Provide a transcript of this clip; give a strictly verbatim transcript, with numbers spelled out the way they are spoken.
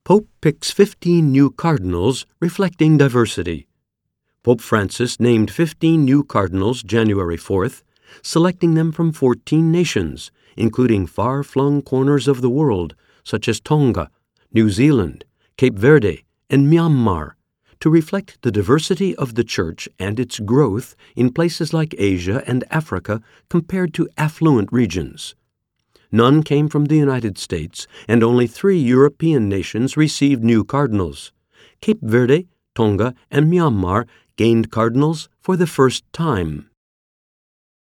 Pope picks fifteen new cardinals reflecting diversity. Pope Francis named fifteen new cardinals January fourth, selecting them from fourteen nations, including far-flung corners of the world, such as Tonga, New Zealand, Cape Verde, and Myanmar, to reflect the diversity of the Church and its growth in places like Asia and Africa compared to affluent regions. None came from the United States, and only three European nations received new cardinals. Cape Verde, Tonga, and Myanmar gained cardinals for the first time.